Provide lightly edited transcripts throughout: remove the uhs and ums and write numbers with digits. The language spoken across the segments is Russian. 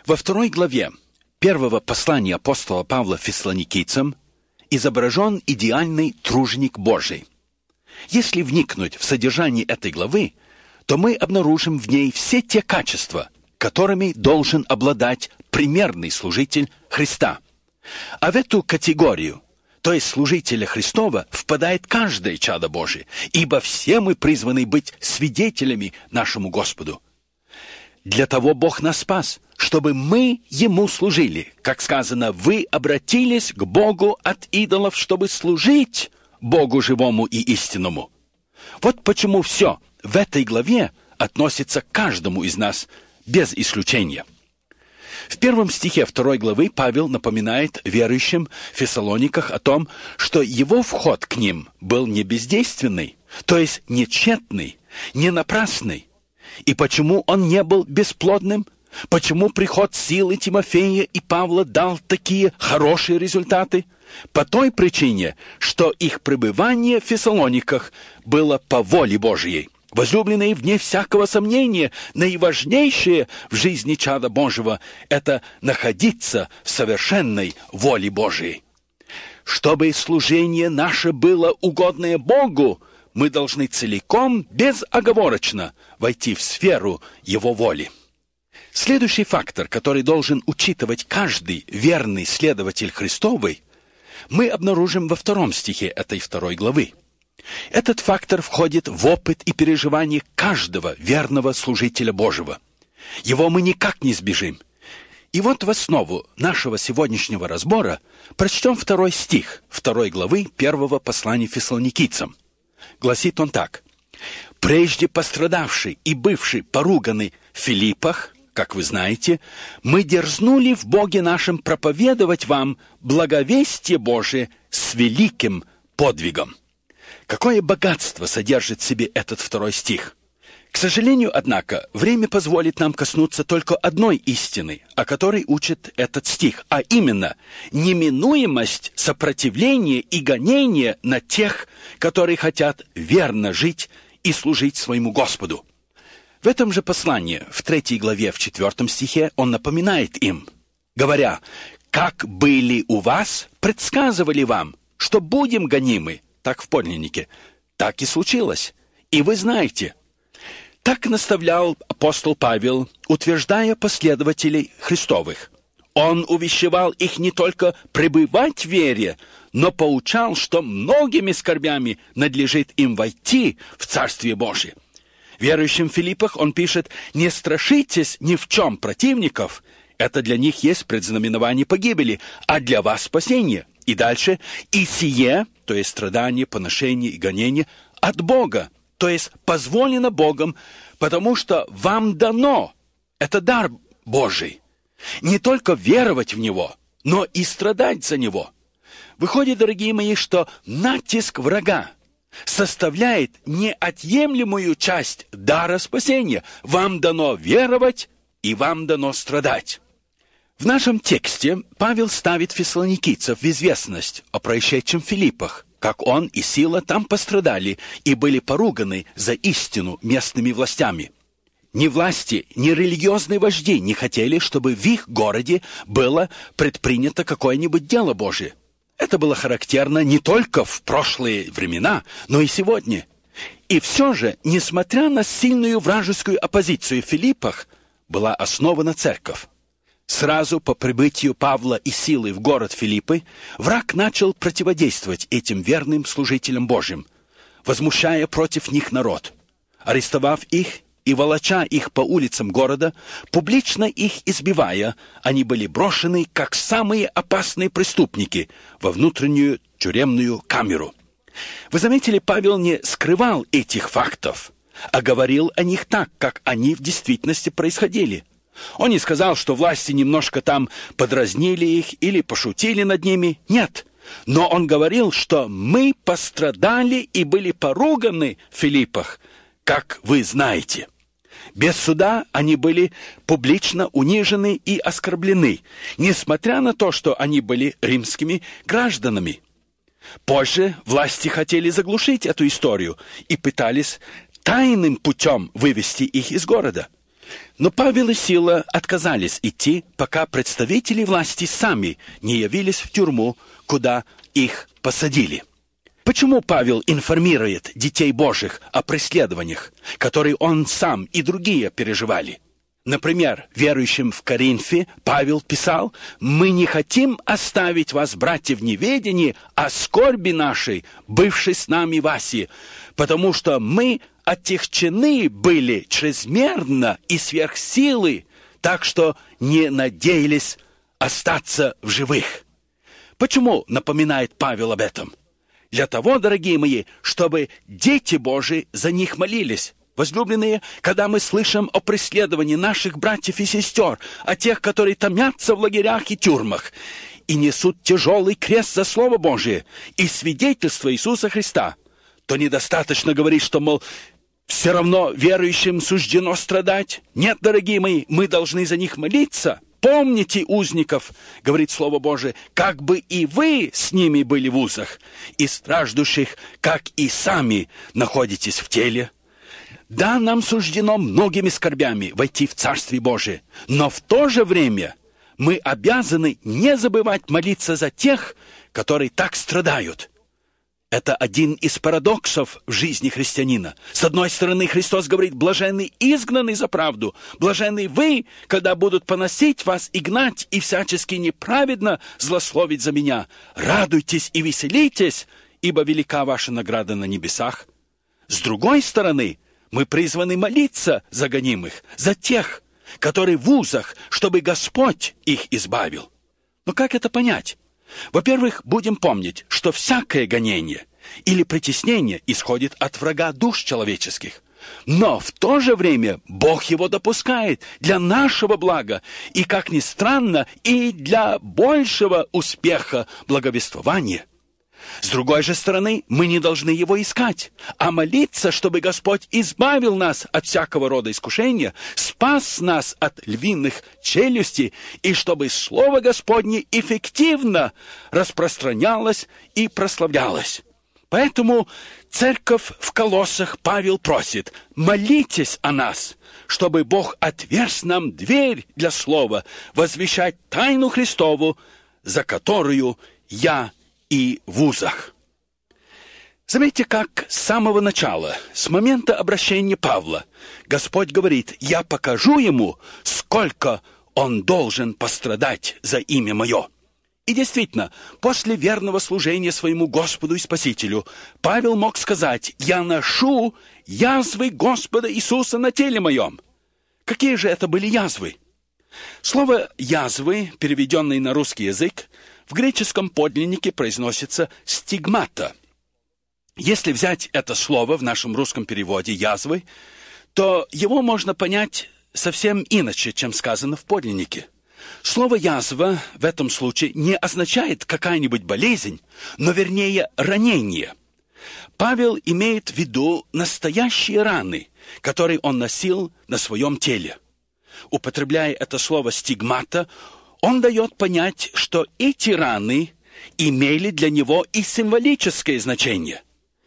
Во 2 главе первого послания апостола Павла фессалоникийцам изображен идеальный труженик Божий. Если вникнуть в содержание этой главы, то мы обнаружим в ней все те качества, которыми должен обладать примерный служитель Христа. А в эту категорию, то есть служителя Христова, впадает каждое чадо Божие, ибо все мы призваны быть свидетелями нашему Господу. Для того Бог нас спас, чтобы мы Ему служили. Как сказано, вы обратились к Богу от идолов, чтобы служить Богу живому и истинному. Вот почему все в этой главе относится к каждому из нас без исключения. В 1 стихе 2 главы Павел напоминает верующим в Фессалониках о том, что его вход к ним был не бездейственный, то есть не тщетный, не напрасный. И почему он не был бесплодным? Почему приход силы Тимофея и Павла дал такие хорошие результаты? По той причине, что их пребывание в Фессалониках было по воле Божьей. Возлюбленные, вне всякого сомнения, наиважнейшее в жизни чада Божьего – это находиться в совершенной воле Божьей. Чтобы служение наше было угодное Богу, мы должны целиком, безоговорочно войти в сферу Его воли. Следующий фактор, который должен учитывать каждый верный следователь Христовый, мы обнаружим во 2 стихе этой 2 главы. Этот фактор входит в опыт и переживание каждого верного служителя Божьего. Его мы никак не избежим. И вот в основу нашего сегодняшнего разбора прочтем 2 стих 2 главы 1 послания Фессалоникийцам. Гласит он так: «Прежде пострадавший и бывший поруганный в Филиппах, как вы знаете, мы дерзнули в Боге нашем проповедовать вам благовестие Божие с великим подвигом». Какое богатство содержит в себе этот 2 стих! К сожалению, однако, время позволит нам коснуться только одной истины, о которой учит этот стих, а именно неминуемость сопротивления и гонения на тех, которые хотят верно жить и служить своему Господу. В этом же послании, в 3 главе, в 4 стихе, он напоминает им, говоря: «Как были у вас, предсказывали вам, что будем гонимы». Так в подлиннике. Так и случилось. И вы знаете. Так наставлял апостол Павел, утверждая последователей Христовых. Он увещевал их не только пребывать в вере, но поучал, что многими скорбями надлежит им войти в Царствие Божие. Верующим в Филиппах он пишет: «Не страшитесь ни в чем противников, это для них есть предзнаменование погибели, а для вас спасение». И дальше: «И сие», то есть страдания, поношения и гонения, от Бога, то есть позволено Богом, потому что вам дано, это дар Божий, не только веровать в Него, но и страдать за Него». Выходит, дорогие мои, что натиск врага составляет неотъемлемую часть дара спасения. Вам дано веровать, и вам дано страдать. В нашем тексте Павел ставит фессалоникийцев в известность о происшедшем в Филиппах, как он и Сила там пострадали и были поруганы за истину местными властями. Ни власти, ни религиозные вожди не хотели, чтобы в их городе было предпринято какое-нибудь дело Божие. Это было характерно не только в прошлые времена, но и сегодня. И все же, несмотря на сильную вражескую оппозицию в Филиппах, была основана церковь. Сразу по прибытию Павла и Силы в город Филиппы враг начал противодействовать этим верным служителям Божьим, возмущая против них народ. Арестовав их и волоча их по улицам города, публично их избивая, они были брошены, как самые опасные преступники, во внутреннюю тюремную камеру. Вы заметили, Павел не скрывал этих фактов, а говорил о них так, как они в действительности происходили. Он не сказал, что власти немножко там подразнили их или пошутили над ними. Нет. Но он говорил, что мы пострадали и были поруганы в Филиппах, как вы знаете. Без суда они были публично унижены и оскорблены, несмотря на то, что они были римскими гражданами. Позже власти хотели заглушить эту историю и пытались тайным путем вывести их из города. Но Павел и Сила отказались идти, пока представители власти сами не явились в тюрьму, куда их посадили. Почему Павел информирует детей Божьих о преследованиях, которые он сам и другие переживали? Например, верующим в Коринфе Павел писал: «Мы не хотим оставить вас, братья, в неведении о скорби нашей, бывшей с нами в Асии, потому что мы отягчены были чрезмерно и сверх силы, так что не надеялись остаться в живых». Почему напоминает Павел об этом? Для того, дорогие мои, чтобы дети Божии за них молились. Возлюбленные, когда мы слышим о преследовании наших братьев и сестер, о тех, которые томятся в лагерях и тюрьмах, и несут тяжелый крест за Слово Божие и свидетельство Иисуса Христа, то недостаточно говорить, что, мол, все равно верующим суждено страдать. Нет, дорогие мои, мы должны за них молиться. Помните узников, говорит Слово Божие, как бы и вы с ними были в узах, и страждущих, как и сами находитесь в теле. Да, нам суждено многими скорбями войти в Царствие Божие, но в то же время мы обязаны не забывать молиться за тех, которые так страдают. Это один из парадоксов в жизни христианина. С одной стороны, Христос говорит: «Блаженны изгнаны за правду, блаженны вы, когда будут поносить вас и гнать, и всячески неправедно злословить за меня. Радуйтесь и веселитесь, ибо велика ваша награда на небесах». С другой стороны, мы призваны молиться за гонимых, за тех, которые в узах, чтобы Господь их избавил. Но как это понять? Во-первых, будем помнить, что всякое гонение или притеснение исходит от врага душ человеческих. Но в то же время Бог его допускает для нашего блага и, как ни странно, и для большего успеха благовествования. С другой же стороны, мы не должны его искать, а молиться, чтобы Господь избавил нас от всякого рода искушения, спас нас от львиных челюстей, и чтобы Слово Господне эффективно распространялось и прославлялось. Поэтому церковь в Колоссах Павел просит: молитесь о нас, чтобы Бог отверз нам дверь для слова, возвещать тайну Христову, за которую я и в узах. Заметьте, как с самого начала, с момента обращения Павла, Господь говорит: «Я покажу ему, сколько он должен пострадать за имя мое». И действительно, после верного служения своему Господу и Спасителю, Павел мог сказать: «Я ношу язвы Господа Иисуса на теле моем». Какие же это были язвы? Слово «язвы», переведенное на русский язык, в греческом подлиннике произносится «стигмата». Если взять это слово в нашем русском переводе «язвы», то его можно понять совсем иначе, чем сказано в подлиннике. Слово «язва» в этом случае не означает какая-нибудь болезнь, но вернее ранение. Павел имеет в виду настоящие раны, которые он носил на своем теле. Употребляя это слово «стигмата», он дает понять, что эти раны имели для него и символическое значение.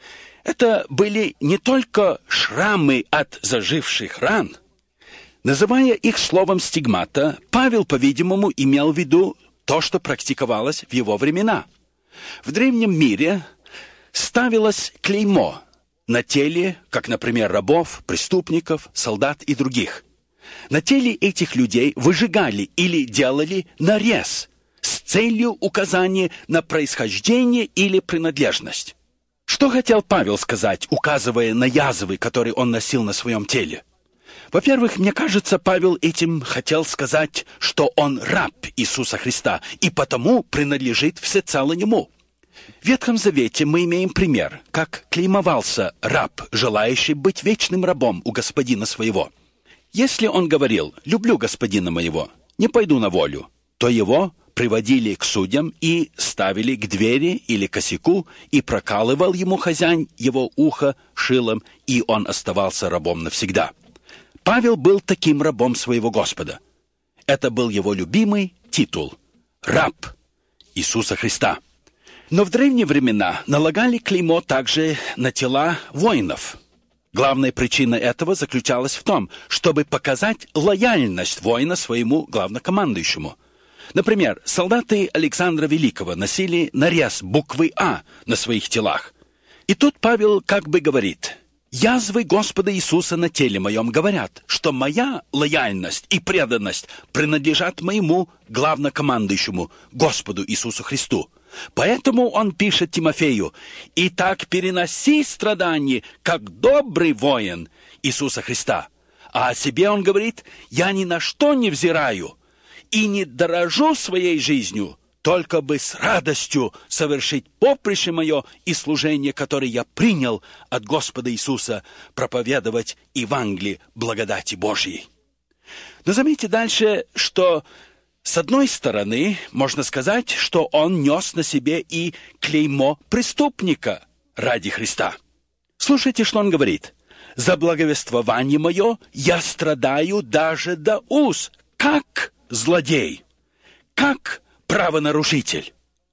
Это были не только шрамы от заживших ран. Называя их словом «стигмата», Павел, по-видимому, имел в виду то, что практиковалось в его времена. В древнем мире ставилось клеймо на теле, как, например, рабов, преступников, солдат и других. На теле этих людей выжигали или делали нарез с целью указания на происхождение или принадлежность. Что хотел Павел сказать, указывая на язвы, которые он носил на своем теле? Во-первых, мне кажется, Павел этим хотел сказать, что он раб Иисуса Христа и потому принадлежит всецело Нему. В Ветхом Завете мы имеем пример, как клеймовался раб, желающий быть вечным рабом у господина своего. Если он говорил: «Люблю господина моего, не пойду на волю», то его приводили к судьям и ставили к двери или косяку, и прокалывал ему хозяин его ухо шилом, и он оставался рабом навсегда. Павел был таким рабом своего Господа. Это был его любимый титул – раб Иисуса Христа. Но в древние времена налагали клеймо также на тела воинов. Главная причина этого заключалась в том, чтобы показать лояльность воина своему главнокомандующему. Например, солдаты Александра Великого носили нарез буквы «А» на своих телах. И тут Павел как бы говорит: «Язвы Господа Иисуса на теле моем говорят, что моя лояльность и преданность принадлежат моему главнокомандующему, Господу Иисусу Христу». Поэтому он пишет Тимофею: «Итак, переноси страдания, как добрый воин Иисуса Христа». А о себе он говорит: «Я ни на что не взираю и не дорожу своей жизнью, только бы с радостью совершить поприще мое и служение, которое я принял от Господа Иисуса, проповедовать Евангелие благодати Божьей». Но заметьте дальше, что с одной стороны можно сказать, что он нес на себе и клеймо преступника ради Христа. Слушайте, что он говорит: «За благовествование мое я страдаю даже до уз, как злодей, как правонарушитель».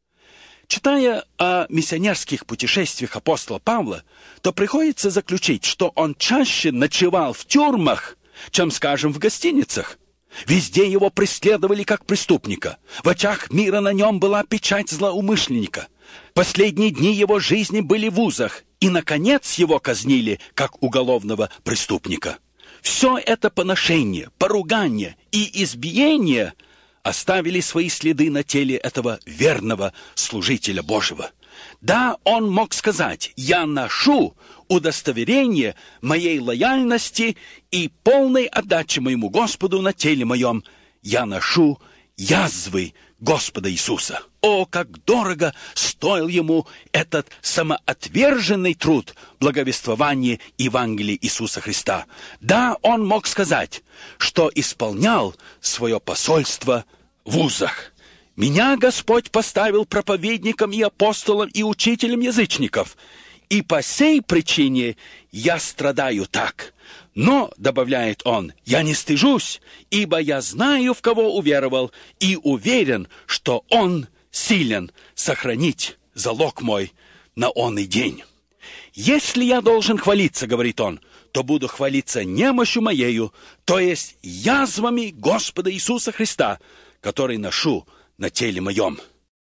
Читая о миссионерских путешествиях апостола Павла, то приходится заключить, что он чаще ночевал в тюрьмах, чем, скажем, в гостиницах. Везде его преследовали как преступника. В очах мира на нем была печать злоумышленника. Последние дни его жизни были в узах, и, наконец, его казнили как уголовного преступника. Все это поношение, поругание и избиение оставили свои следы на теле этого верного служителя Божьего. Да, он мог сказать: «Я ношу удостоверение моей лояльности и полной отдачи моему Господу на теле моем. Я ношу язвы Господа Иисуса». О, как дорого стоил ему этот самоотверженный труд благовествования Евангелия Иисуса Христа. Да, он мог сказать, что исполнял свое посольство в узах. «Меня Господь поставил проповедником и апостолом и учителем язычников, и по сей причине я страдаю так. Но, — добавляет он, — я не стыжусь, ибо я знаю, в кого уверовал, и уверен, что он силен сохранить залог мой на онный день. Если я должен хвалиться, — говорит он, — то буду хвалиться немощью моею, то есть язвами Господа Иисуса Христа, который ношу на теле моем».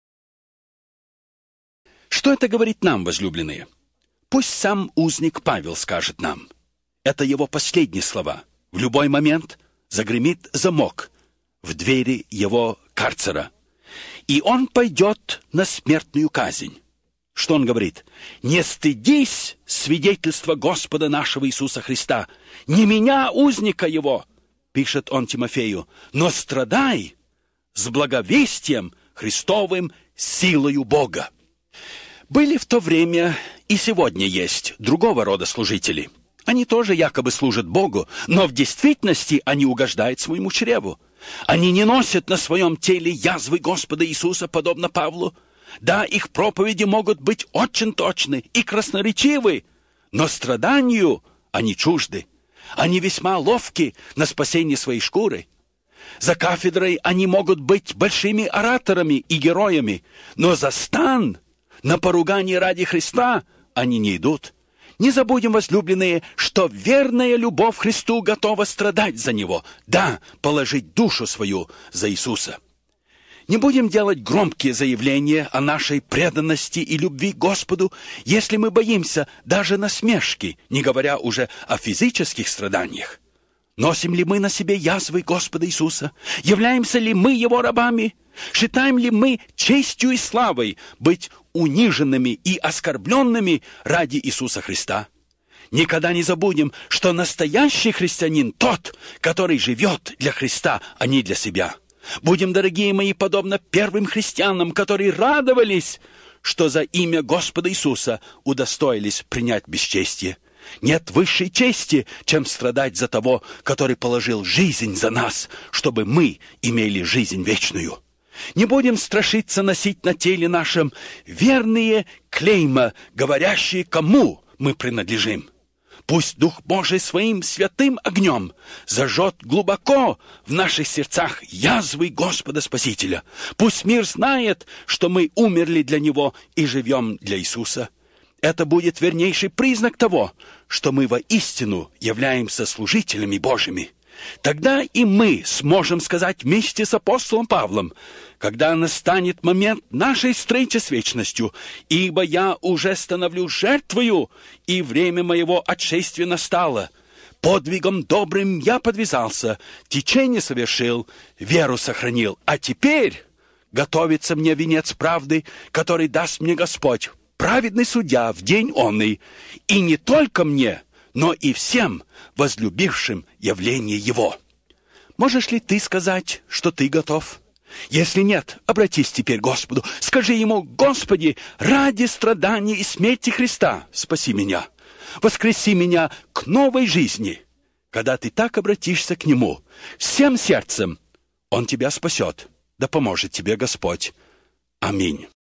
Что это говорит нам, возлюбленные? Пусть сам узник Павел скажет нам. Это его последние слова. В любой момент загремит замок в двери его карцера, и он пойдет на смертную казнь. Что он говорит? «Не стыдись свидетельства Господа нашего Иисуса Христа, не меня, узника его», пишет он Тимофею, «но страдай с благовестием Христовым силою Бога». Были в то время и сегодня есть другого рода служители. Они тоже якобы служат Богу, но в действительности они угождают своему чреву. Они не носят на своем теле язвы Господа Иисуса, подобно Павлу. Да, их проповеди могут быть очень точны и красноречивы, но страданию они чужды. Они весьма ловки на спасение своей шкуры. За кафедрой они могут быть большими ораторами и героями, но за стан, на поругание ради Христа, они не идут. Не забудем, возлюбленные, что верная любовь к Христу готова страдать за Него, да, положить душу свою за Иисуса. Не будем делать громкие заявления о нашей преданности и любви к Господу, если мы боимся даже насмешки, не говоря уже о физических страданиях. Носим ли мы на себе язвы Господа Иисуса? Являемся ли мы Его рабами? Считаем ли мы честью и славой быть униженными и оскорбленными ради Иисуса Христа? Никогда не забудем, что настоящий христианин тот, который живет для Христа, а не для себя. Будем, дорогие мои, подобно первым христианам, которые радовались, что за имя Господа Иисуса удостоились принять бесчестие. Нет высшей чести, чем страдать за того, который положил жизнь за нас, чтобы мы имели жизнь вечную. Не будем страшиться носить на теле нашем верные клейма, говорящие, кому мы принадлежим. Пусть Дух Божий своим святым огнем зажжет глубоко в наших сердцах язвы Господа Спасителя. Пусть мир знает, что мы умерли для Него и живем для Иисуса. Это будет вернейший признак того, что мы воистину являемся служителями Божьими. Тогда и мы сможем сказать вместе с апостолом Павлом: когда настанет момент нашей встречи с вечностью, ибо я уже становлюсь жертвою, и время моего отшествия настало. Подвигом добрым я подвязался, течение совершил, веру сохранил. А теперь готовится мне венец правды, который даст мне Господь, праведный судья, в день онный, и не только мне, но и всем возлюбившим явление Его. Можешь ли ты сказать, что ты готов? Если нет, обратись теперь к Господу. Скажи Ему: Господи, ради страданий и смерти Христа спаси меня. Воскреси меня к новой жизни. Когда ты так обратишься к Нему всем сердцем, Он тебя спасет. Да поможет тебе Господь. Аминь.